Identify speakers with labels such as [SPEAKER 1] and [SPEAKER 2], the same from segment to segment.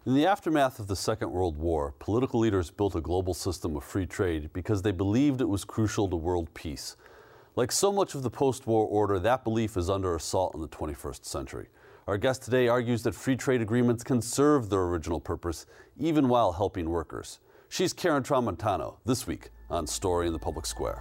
[SPEAKER 1] In the aftermath of the Second World War, political leaders built a global system of free trade because they believed it was crucial to world peace. Like so much of the post-war order, that belief is under assault in the 21st century. Our guest today argues that free trade agreements can serve their original purpose, even while helping workers. She's Karen Tramontano, this week on Story in the Public Square.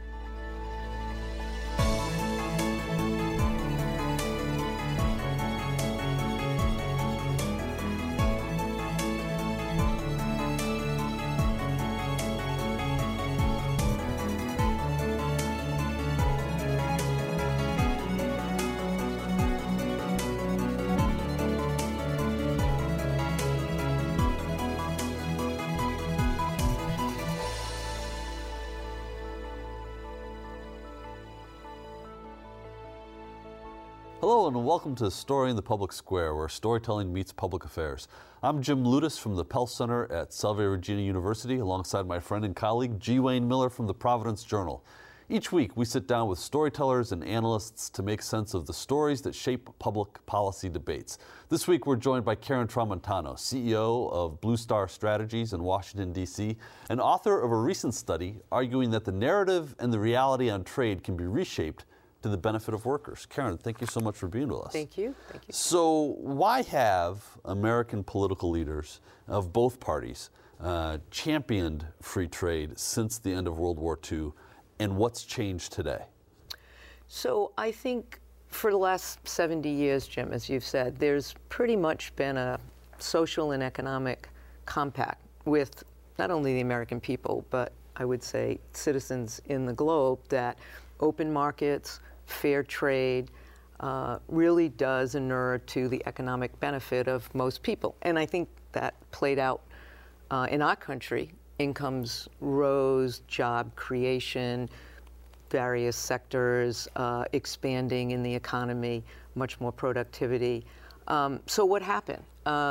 [SPEAKER 1] Hello and welcome to Story in the Public Square, where storytelling meets public affairs. I'm Jim Lutis from the Pell Center at Salve Regina University, alongside my friend and colleague G. Wayne Miller from the Providence Journal. Each week we sit down with storytellers and analysts to make sense of the stories that shape public policy debates. This week we're joined by Karen Tramontano, CEO of Blue Star Strategies in Washington, D.C., and author of a recent study arguing that the narrative and the reality on trade can be reshaped to the benefit of workers. Karen, thank you so much for being with us.
[SPEAKER 2] Thank you. Thank you.
[SPEAKER 1] So why have American political leaders of both parties championed free trade since the end of World War II, and what's changed today?
[SPEAKER 2] So I think for the last 70 years, Jim, as you've said, there's pretty much been a social and economic compact with not only the American people, but I would say citizens in the globe, that open markets, fair trade really does inure to the economic benefit of most people. And I think that played out in our country. Incomes rose, job creation, various sectors expanding in the economy, much more productivity. So what happened?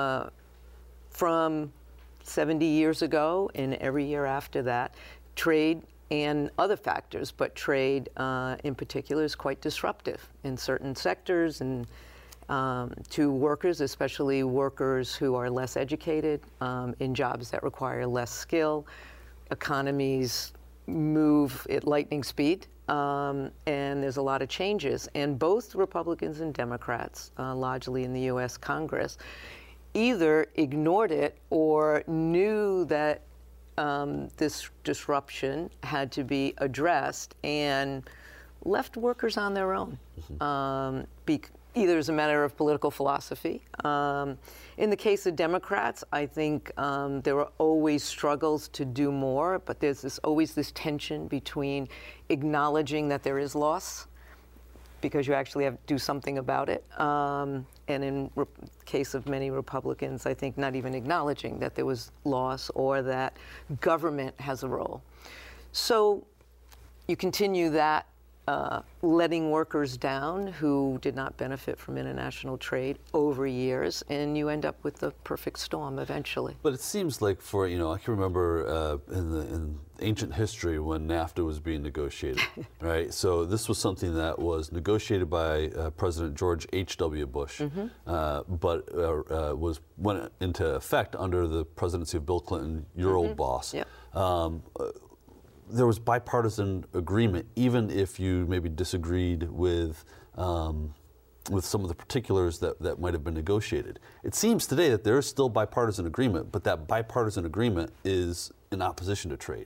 [SPEAKER 2] From 70 years ago and every year after that, trade and other factors, but trade in particular is quite disruptive in certain sectors and to workers, especially workers who are less educated in jobs that require less skill. Economies move at lightning speed, and there's a lot of changes. And both Republicans and Democrats, largely in the U.S. Congress, either ignored it or knew that this disruption had to be addressed and left workers on their own, either as a matter of political philosophy. In the case of Democrats, I think there were always struggles to do more, but there's always this tension between acknowledging that there is loss, because you actually have to do something about it. And in the case of many Republicans, I think not even acknowledging that there was loss or that government has a role. So you continue that, letting workers down who did not benefit from international trade over years, and you end up with the perfect storm eventually.
[SPEAKER 1] But it seems like I can remember in ancient history when NAFTA was being negotiated, right? So this was something that was negotiated by President George H.W. Bush, but went into effect under the presidency of Bill Clinton, your old boss.
[SPEAKER 2] Yep.
[SPEAKER 1] There was bipartisan agreement, even if you maybe disagreed with some of the particulars that might have been negotiated. It seems today that there is still bipartisan agreement, but that bipartisan agreement is in opposition to trade.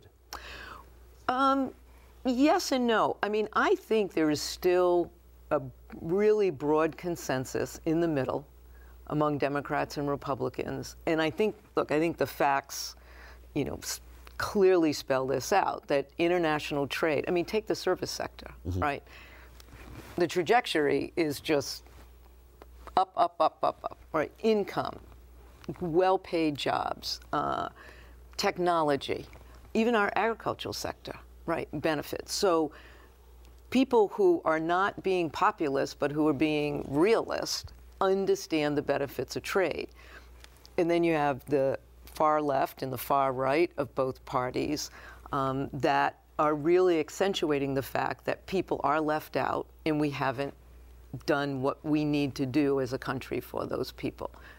[SPEAKER 2] Yes and no. I mean, I think there is still a really broad consensus in the middle among Democrats and Republicans. And I think the facts, clearly spell this out, that international trade, I mean, take the service sector, right? The trajectory is just up, right? Income, well-paid jobs, technology, even our agricultural sector, right? Benefits. So people who are not being populist, but who are being realist, understand the benefits of trade. And then you have the far left and the far right of both parties that are really accentuating the fact that people are left out and we haven't done what we need to do as a country for those people.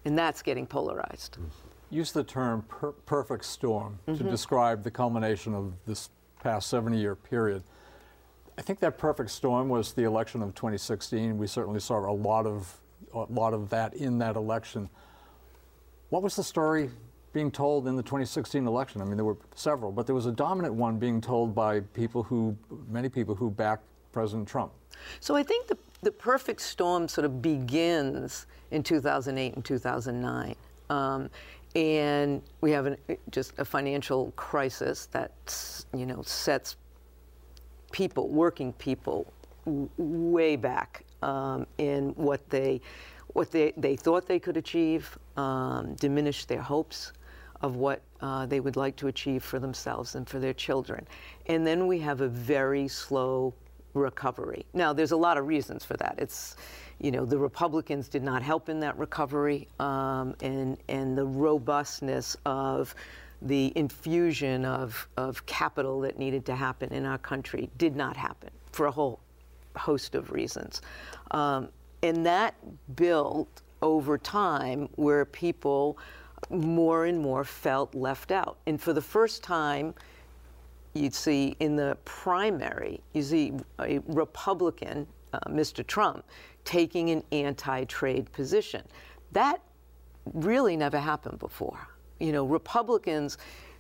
[SPEAKER 2] And that's getting polarized.
[SPEAKER 3] Use the term perfect storm to describe the culmination of this past 70-year period. I think that perfect storm was the election of 2016. We certainly saw a lot of that in that election. What was the story being told in the 2016 election? I mean, there were several, but there was a dominant one being told by many people who backed President Trump.
[SPEAKER 2] So I think the perfect storm sort of begins in 2008 and 2009. And we have just a financial crisis that, sets working people, way back in what they thought they could achieve, diminished their hopes of what they would like to achieve for themselves and for their children. And then we have a very slow recovery. Now, there's a lot of reasons for that. It's, the Republicans did not help in that recovery, and the robustness of the infusion of capital that needed to happen in our country did not happen for a whole host of reasons. And that built over time where people more and more felt left out. And for the first time, you'd see in the primary, you see a Republican, Mr. Trump, taking an anti-trade position. That really never happened before. Republicans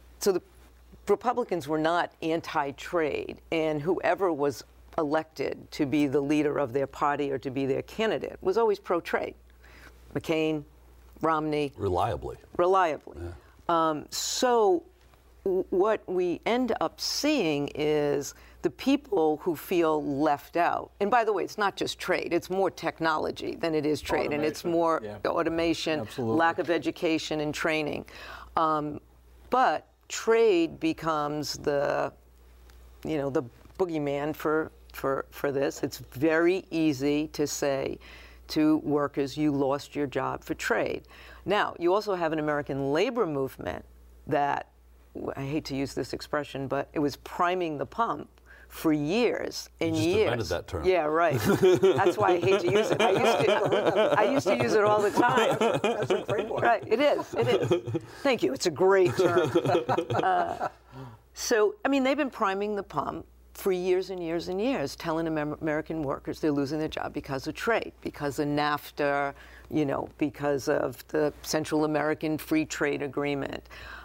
[SPEAKER 2] were not anti-trade, and whoever was elected to be the leader of their party or to be their candidate was always pro-trade. McCain, Romney.
[SPEAKER 1] Reliably.
[SPEAKER 2] Yeah. So what we end up seeing is the people who feel left out, and by the way, it's not just trade, it's more technology than it is trade, and it's more automation,
[SPEAKER 3] Absolutely.
[SPEAKER 2] Lack of education and training. But trade becomes the boogeyman for this. It's very easy to say to workers, you lost your job for trade. Now, you also have an American labor movement that, I hate to use this expression, but it was priming the pump for years and
[SPEAKER 1] you just
[SPEAKER 2] years.
[SPEAKER 1] invented that term.
[SPEAKER 2] Yeah, right. That's why I hate to use it. I used to use it all the time.
[SPEAKER 3] That's a great one.
[SPEAKER 2] Right, it is. Thank you, it's a great term. So, they've been priming the pump for years and years and years, telling American workers they're losing their job because of trade, because of NAFTA, because of the Central American Free Trade Agreement.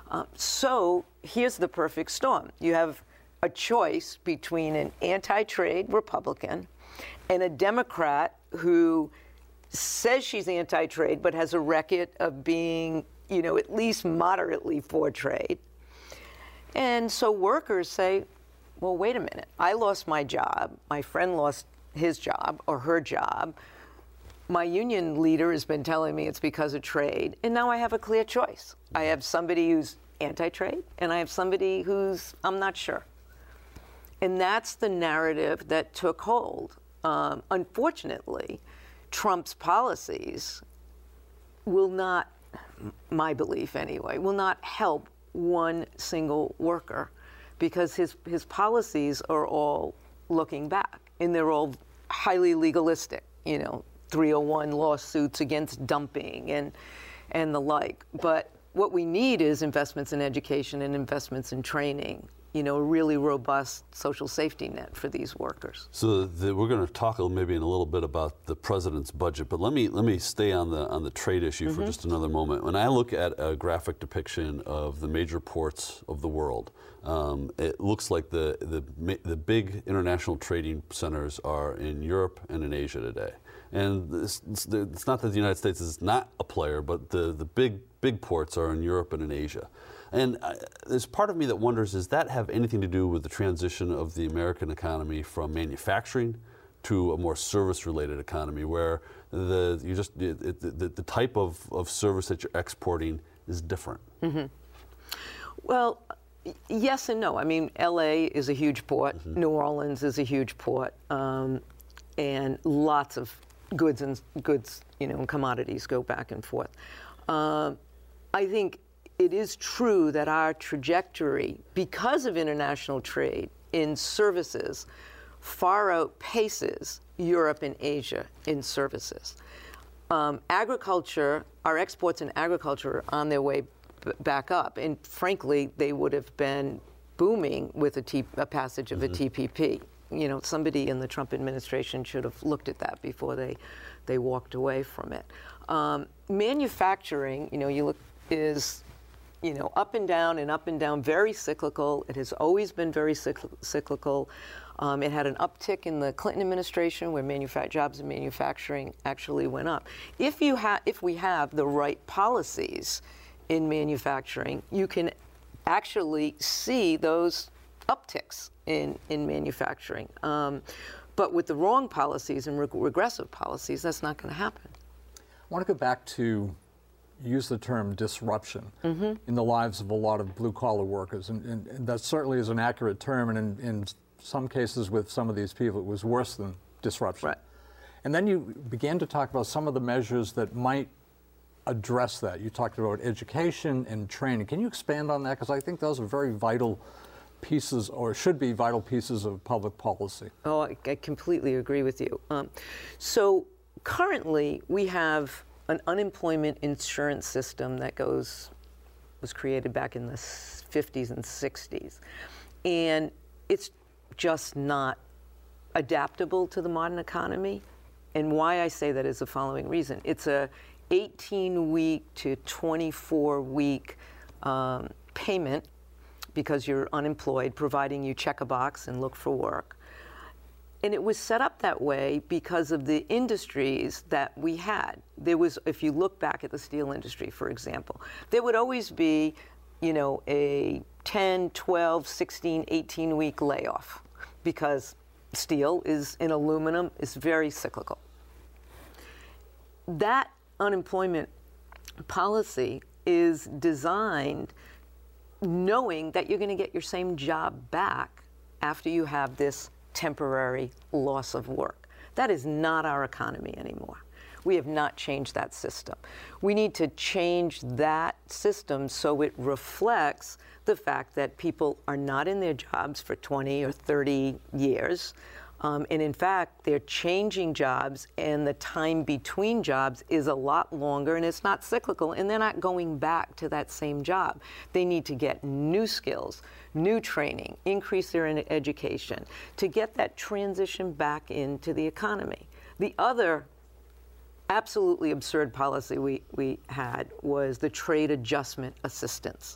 [SPEAKER 2] So here's the perfect storm. You have a choice between an anti-trade Republican and a Democrat who says she's anti-trade but has a record of being, at least moderately for trade. And so workers say, well, wait a minute. I lost my job. My friend lost his job or her job. My union leader has been telling me it's because of trade, and now I have a clear choice. I have somebody who's anti-trade, and I have somebody who's, I'm not sure. And that's the narrative that took hold. Unfortunately, Trump's policies will not, my belief anyway, will not help one single worker, because his policies are all looking back, and they're all highly legalistic, 301 lawsuits against dumping and the like. But what we need is investments in education and investments in training, a really robust social safety net for these workers.
[SPEAKER 1] So we're going to talk maybe in a little bit about the president's budget, but let me stay on the trade issue for just another moment. When I look at a graphic depiction of the major ports of the world, it looks like the big international trading centers are in Europe and in Asia today. And it's not that the United States is not a player, but the big ports are in Europe and in Asia. And there's part of me that wonders, does that have anything to do with the transition of the American economy from manufacturing to a more service-related economy, where the type of service that you're exporting is different? Mm-hmm.
[SPEAKER 2] Well, yes and no. LA is a huge port. New Orleans is a huge port, and lots of goods and commodities go back and forth. I think it is true that our trajectory, because of international trade in services, far outpaces Europe and Asia in services. agriculture, our exports in agriculture are on their way back up. And frankly, they would have been booming with a passage of a TPP. You know, somebody in the Trump administration should have looked at that before they walked away from it. Manufacturing, you know, is up and down, very cyclical. It has always been very cyclical. It had an uptick in the Clinton administration where jobs in manufacturing actually went up. If we have the right policies in manufacturing, you can actually see those upticks in manufacturing. But with the wrong policies and regressive policies, that's not going to happen.
[SPEAKER 3] I want to go back to use the term disruption in the lives of a lot of blue-collar workers, and that certainly is an accurate term, and in some cases with some of these people it was worse than disruption.
[SPEAKER 2] Right.
[SPEAKER 3] And then you began to talk about some of the measures that might address that. You talked about education and training. Can you expand on that? Because I think those are very vital pieces, or should be vital pieces of public policy.
[SPEAKER 2] Oh, I completely agree with you. So currently we have an unemployment insurance system that was created back in the 50s and 60s. And it's just not adaptable to the modern economy. And why I say that is the following reason. It's a 18-week to 24-week payment because you're unemployed, providing you check a box and look for work. And it was set up that way because of the industries that we had. There was, if you look back at the steel industry, for example, there would always be, you know, a 10, 12, 16, 18-week layoff because steel and aluminum is very cyclical. That unemployment policy is designed knowing that you're going to get your same job back after you have this temporary loss of work. That is not our economy anymore. We have not changed that system. We need to change that system so it reflects the fact that people are not in their jobs for 20 or 30 years. And in fact, they're changing jobs, and the time between jobs is a lot longer, and it's not cyclical, and they're not going back to that same job. They need to get new skills, new training, increase their education to get that transition back into the economy. The other absolutely absurd policy we had was the trade adjustment assistance.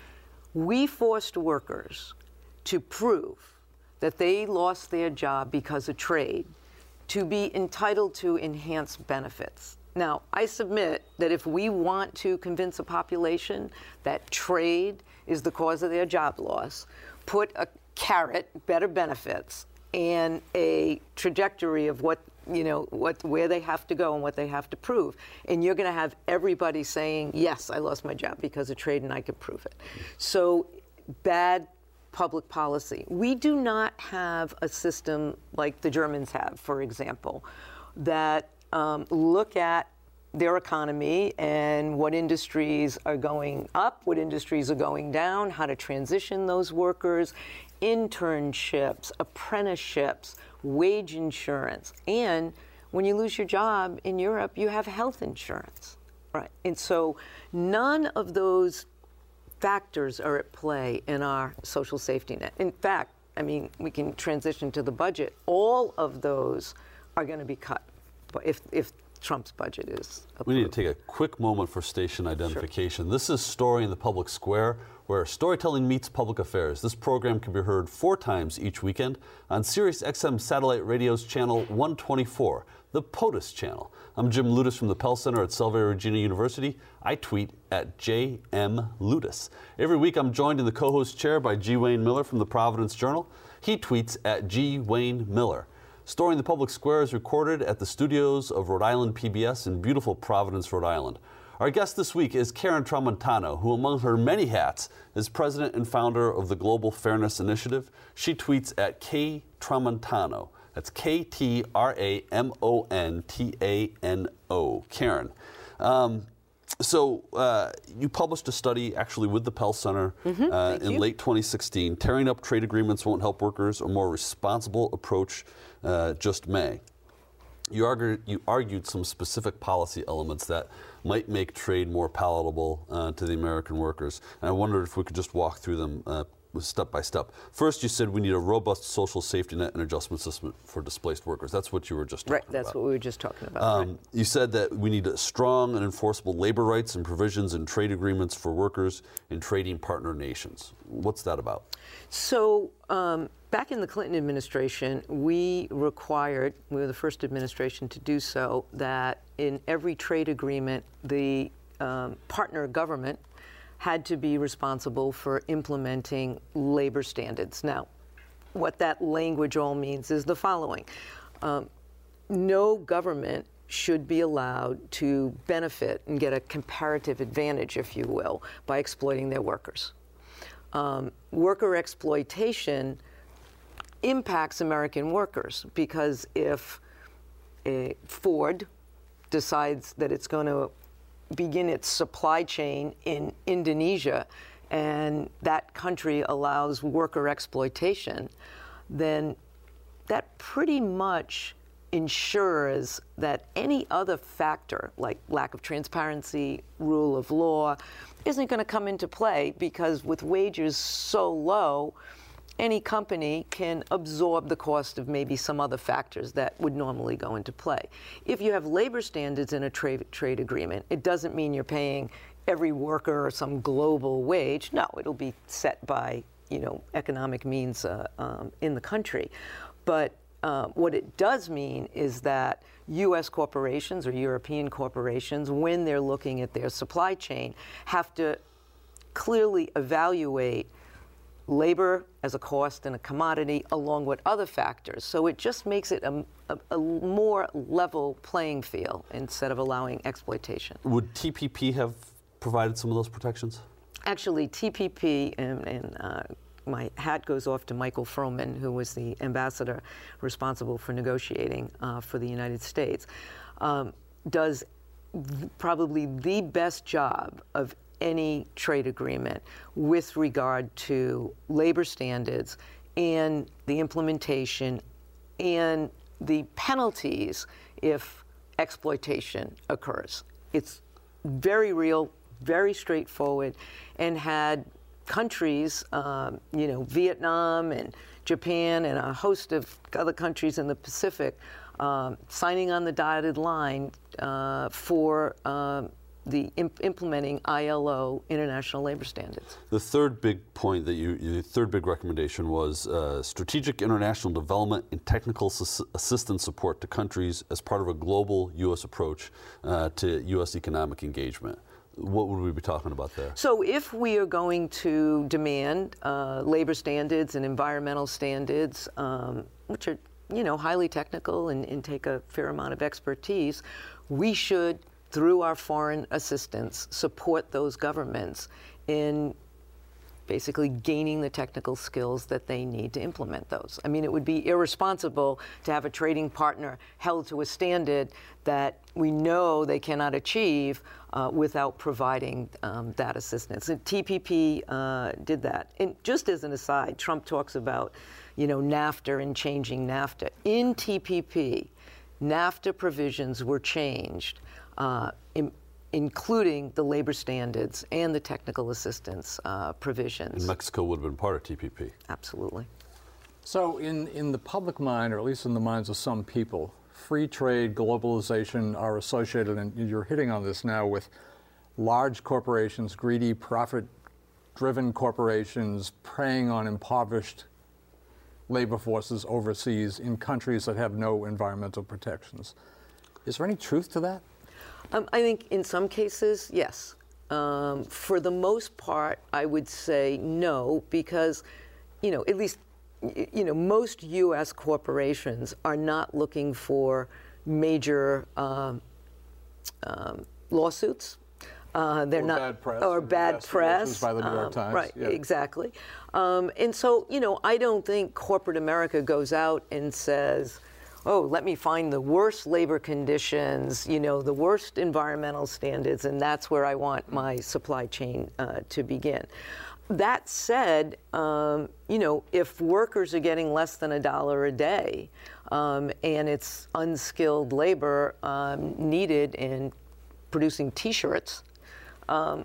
[SPEAKER 2] We forced workers to prove that they lost their job because of trade to be entitled to enhanced benefits. Now, I submit that if we want to convince a population that trade is the cause of their job loss, put a carrot, better benefits, and a trajectory of where they have to go and what they have to prove. And you're going to have everybody saying, yes, I lost my job because of trade and I could prove it. So bad public policy. We do not have a system like the Germans have, for example, that look at their economy and what industries are going up, what industries are going down, how to transition those workers, internships, apprenticeships, wage insurance. And when you lose your job in Europe, you have health insurance, right? And so none of those factors are at play in our social safety net. In fact, I mean, we can transition to the budget. All of those are going to be cut if Trump's budget is approved.
[SPEAKER 1] We need to take a quick moment for station identification.
[SPEAKER 2] Sure.
[SPEAKER 1] This is Story in the Public Square, where storytelling meets public affairs. This program can be heard 4 times each weekend on Sirius XM Satellite Radio's channel 124, the POTUS channel. I'm Jim Ludes from the Pell Center at Salve Regina University. I tweet at JM Ludes. Every week I'm joined in the co-host chair by G. Wayne Miller from the Providence Journal. He tweets at G. Wayne Miller. Story in the Public Square is recorded at the studios of Rhode Island PBS in beautiful Providence, Rhode Island. Our guest this week is Karen Tramontano, who among her many hats is president and founder of the Global Fairness Initiative. She tweets at K Tramontano. That's KTRAMONTANO. Karen. So you published a study actually with the Pell Center in late 2016. Tearing up trade agreements won't help workers. A more responsible approach just may. You argued some specific policy elements that might make trade more palatable to the American workers. And I wondered if we could just walk through them step by step. First, you said we need a robust social safety net and adjustment system for displaced workers. That's what you were just talking about.
[SPEAKER 2] Right, that's what we were just talking about. Right.
[SPEAKER 1] You said that we need strong and enforceable labor rights and provisions in trade agreements for workers in trading partner nations. What's that about?
[SPEAKER 2] So back in the Clinton administration, we were the first administration to do so, that in every trade agreement, the partner government had to be responsible for implementing labor standards. Now, what that language all means is the following. No government should be allowed to benefit and get a comparative advantage, if you will, by exploiting their workers. Worker exploitation impacts American workers, because if Ford decides that it's going to begin its supply chain in Indonesia, and that country allows worker exploitation, then that pretty much ensures that any other factor, like lack of transparency, rule of law, isn't going to come into play, because with wages so low, any company can absorb the cost of maybe some other factors that would normally go into play. If you have labor standards in a trade agreement, it doesn't mean you're paying every worker some global wage. No, it'll be set by, economic means in the country. But what it does mean is that U.S. corporations or European corporations, when they're looking at their supply chain, have to clearly evaluate labor as a cost and a commodity along with other factors. So it just makes it a more level playing field instead of allowing exploitation.
[SPEAKER 1] Would TPP have provided some of those protections?
[SPEAKER 2] Actually, TPP, and my hat goes off to Michael Froman, who was the ambassador responsible for negotiating for the United States, does probably the best job of any trade agreement with regard to labor standards and the implementation and the penalties if exploitation occurs. It's very real, very straightforward, and had countries, Vietnam and Japan and a host of other countries in the Pacific signing on the dotted line for implementing ILO, International Labor Standards.
[SPEAKER 1] The third big point that your third big recommendation was strategic international development and technical assistance support to countries as part of a global U.S. approach to U.S. economic engagement. What would we be talking about there?
[SPEAKER 2] So if we are going to demand labor standards and environmental standards, which are highly technical and take a fair amount of expertise, we should, through our foreign assistance, support those governments in basically gaining the technical skills that they need to implement those. I mean, it would be irresponsible to have a trading partner held to a standard that we know they cannot achieve without providing that assistance. And TPP did that. And just as an aside, Trump talks about, NAFTA and changing NAFTA. In TPP, NAFTA provisions were changed, including the labor standards and the technical assistance provisions.
[SPEAKER 1] And Mexico would have been part of TPP.
[SPEAKER 2] Absolutely.
[SPEAKER 3] So in the public mind, or at least in the minds of some people, free trade, globalization are associated, and you're hitting on this now, with large corporations, greedy, profit-driven corporations preying on impoverished labor forces overseas in countries that have no environmental protections. Is there any truth to that?
[SPEAKER 2] I think in some cases, yes. For the most part, I would say no, because, at least, most U.S. corporations are not looking for major lawsuits. They're
[SPEAKER 3] or
[SPEAKER 2] not
[SPEAKER 3] bad press,
[SPEAKER 2] or bad press
[SPEAKER 3] by the New York Times.
[SPEAKER 2] Right,
[SPEAKER 3] yeah.
[SPEAKER 2] Exactly. And so, I don't think corporate America goes out and says, oh, let me find the worst labor conditions, the worst environmental standards, and that's where I want my supply chain to begin. That said, if workers are getting less than $1 a day, and it's unskilled labor needed in producing T-shirts, and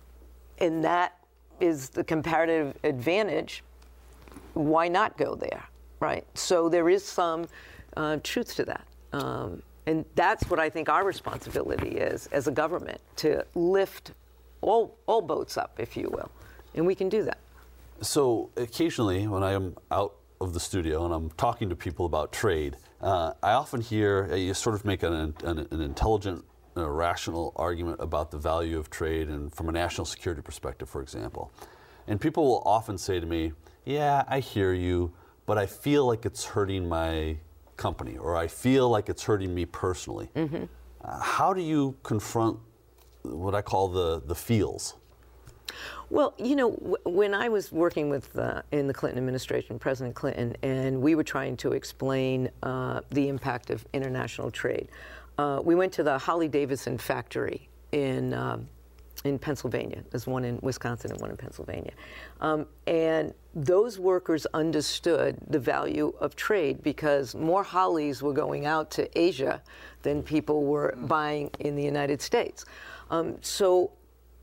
[SPEAKER 2] that is the comparative advantage. Why not go there, right? So there is some truth to that. And that's what I think our responsibility is as a government, to lift all boats up, if you will. And we can do that.
[SPEAKER 1] So occasionally when I am out of the studio and I'm talking to people about trade, I often hear you sort of make an intelligent, rational argument about the value of trade and from a national security perspective, for example. And people will often say to me, yeah, I hear you, but I feel like it's hurting my company, or I feel like it's hurting me personally. Mm-hmm. How do you confront what I call the feels?
[SPEAKER 2] Well, you know, when I was working with in the Clinton administration, President Clinton, and we were trying to explain the impact of international trade, we went to the Harley-Davidson factory in Pennsylvania. There's one in Wisconsin and one in Pennsylvania. And those workers understood the value of trade because more Harleys were going out to Asia than people were buying in the United States. So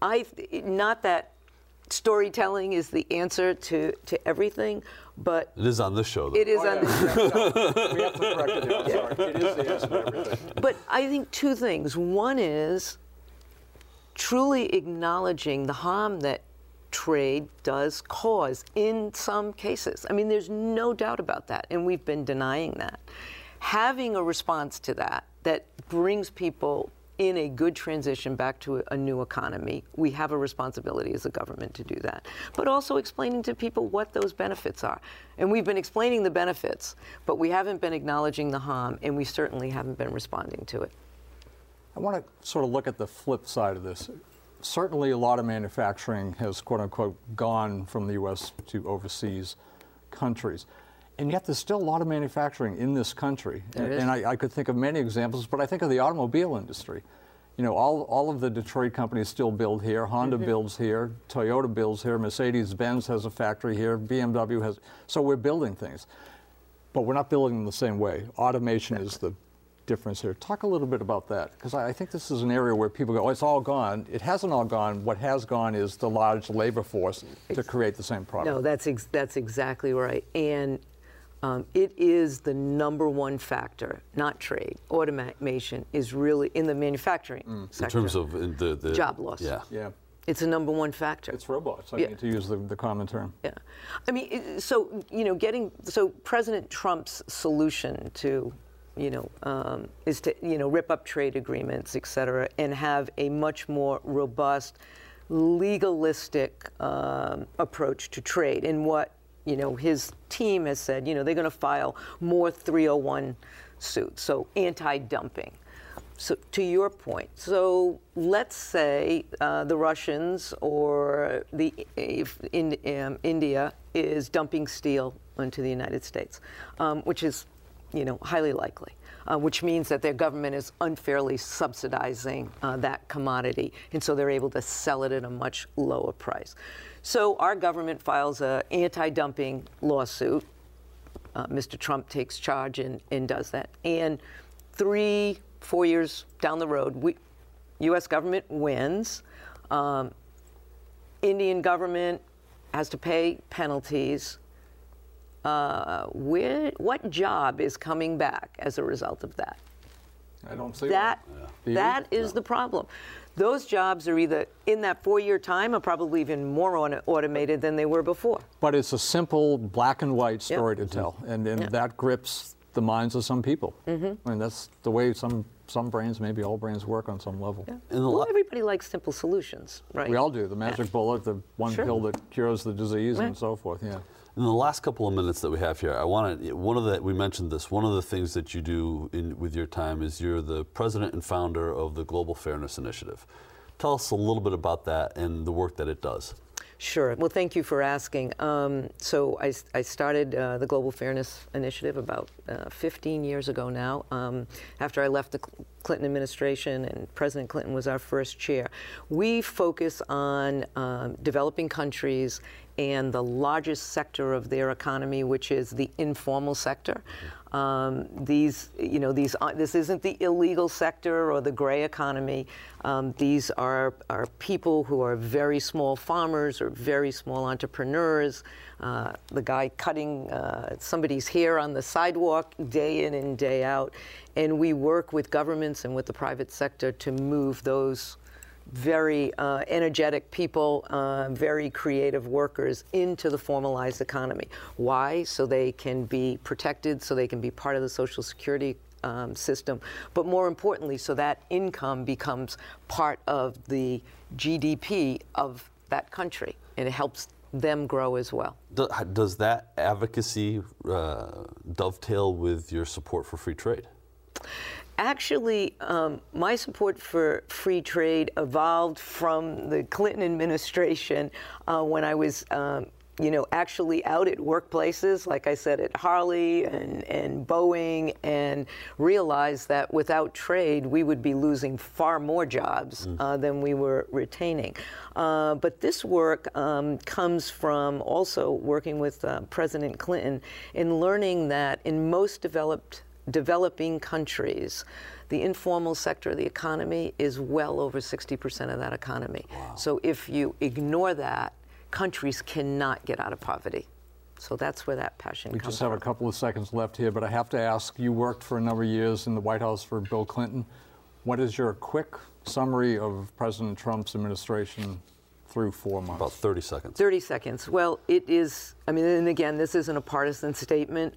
[SPEAKER 2] not that storytelling is the answer to everything, but
[SPEAKER 1] it is on this show, though.
[SPEAKER 2] It is on this show.
[SPEAKER 3] We have to correct it. I'm sorry. It is the answer to everything.
[SPEAKER 2] But I think two things. One is truly acknowledging the harm that trade does cause in some cases. I mean, there's no doubt about that, and we've been denying that. Having a response to that brings people in a good transition back to a new economy, we have a responsibility as a government to do that. But also explaining to people what those benefits are. And we've been explaining the benefits, but we haven't been acknowledging the harm, and we certainly haven't been responding to it.
[SPEAKER 3] I want to sort of look at the flip side of this. Certainly a lot of manufacturing has, quote unquote, gone from the U.S. to overseas countries. And yet there's still a lot of manufacturing in this country. And I could think of many examples, but I think of the automobile industry. You know, all of the Detroit companies still build here. Honda builds here. Toyota builds here. Mercedes-Benz has a factory here. BMW has. So we're building things. But we're not building them the same way. Automation is the difference here. Talk a little bit about that, because I think this is an area where people go, oh, it's all gone. It hasn't all gone. What has gone is the large labor force to create the same product.
[SPEAKER 2] No, that's exactly right. And it is the number one factor, not trade. Automation is really, in the manufacturing sector.
[SPEAKER 1] In terms of the
[SPEAKER 2] job loss.
[SPEAKER 3] Yeah.
[SPEAKER 2] It's a number one factor.
[SPEAKER 3] It's robots. I need to use the common term.
[SPEAKER 2] Yeah. I mean, so, you know, so President Trump's solution to, is to, rip up trade agreements, et cetera, and have a much more robust, legalistic approach to trade. And what, his team has said, they're going to file more 301 suits, so anti-dumping. So to your point, so let's say the Russians or India is dumping steel into the United States, which is, highly likely, which means that their government is unfairly subsidizing that commodity, and so they're able to sell it at a much lower price. So our government files an anti-dumping lawsuit. Mr. Trump takes charge and does that. And 3-4 years down the road, U.S. government wins. Indian government has to pay penalties. What job is coming back as a result of that?
[SPEAKER 3] I don't see
[SPEAKER 2] that. That is the problem. Those jobs are either, in that 4-year time, are probably even more automated than they were before.
[SPEAKER 3] But it's a simple black and white story to tell, and that grips the minds of some people. I mean, that's the way some brains, maybe all brains, work on some level.
[SPEAKER 2] Well, everybody likes simple solutions, right?
[SPEAKER 3] We all do. The magic bullet, the one pill that cures the disease, and so forth. Yeah.
[SPEAKER 1] In the last couple of minutes that we have here, we mentioned this, one of the things that you do with your time is you're the president and founder of the Global Fairness Initiative. Tell us a little bit about that and the work that it does.
[SPEAKER 2] Sure. Well, thank you for asking. So I started the Global Fairness Initiative about 15 years ago now, after I left the Clinton administration and President Clinton was our first chair. We focus on developing countries and the largest sector of their economy, which is the informal sector. This isn't the illegal sector or the gray economy. These are people who are very small farmers or very small entrepreneurs. The guy cutting somebody's hair on the sidewalk day in and day out. And we work with governments and with the private sector to move those very energetic people, very creative workers into the formalized economy. Why? So they can be protected, so they can be part of the Social Security system, but more importantly, so that income becomes part of the GDP of that country, and it helps them grow as well.
[SPEAKER 1] Does that advocacy dovetail with your support for free trade?
[SPEAKER 2] Actually, my support for free trade evolved from the Clinton administration when I was, actually out at workplaces, like I said, at Harley and Boeing, and realized that without trade, we would be losing far more jobs than we were retaining. But this work comes from also working with President Clinton in learning that in most developing countries, the informal sector of the economy is well over 60% of that economy. Wow. So if you ignore that, countries cannot get out of poverty. So that's where that passion comes from. We
[SPEAKER 3] just have a couple of seconds left here, but I have to ask, you worked for a number of years in the White House for Bill Clinton. What is your quick summary of President Trump's administration through 4 months?
[SPEAKER 1] About 30 seconds.
[SPEAKER 2] 30 seconds. Well, it is, and again, this isn't a partisan statement.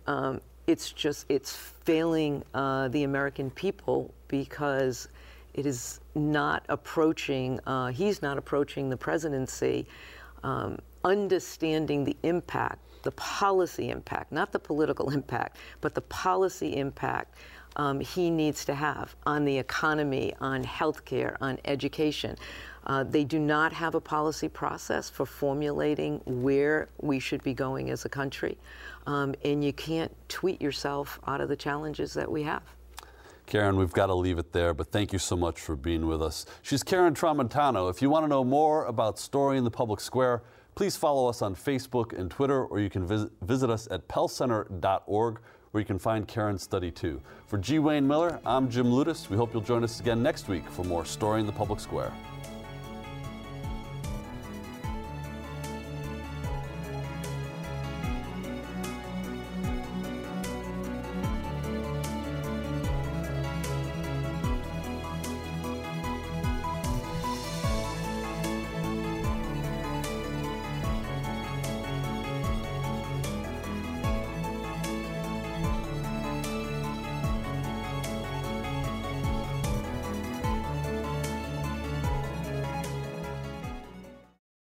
[SPEAKER 2] It's failing the American people because it is not approaching, he's not approaching the presidency understanding the impact, the policy impact, not the political impact, but the policy impact he needs to have on the economy, on healthcare, on education. They do not have a policy process for formulating where we should be going as a country. And you can't tweet yourself out of the challenges that we have.
[SPEAKER 1] Karen, we've got to leave it there, but thank you so much for being with us. She's Karen Tramontano. If you want to know more about Storying the Public Square, please follow us on Facebook and Twitter, or you can visit us at pellcenter.org, where you can find Karen's study too. For G. Wayne Miller, I'm Jim Ludes. We hope you'll join us again next week for more Storying the Public Square.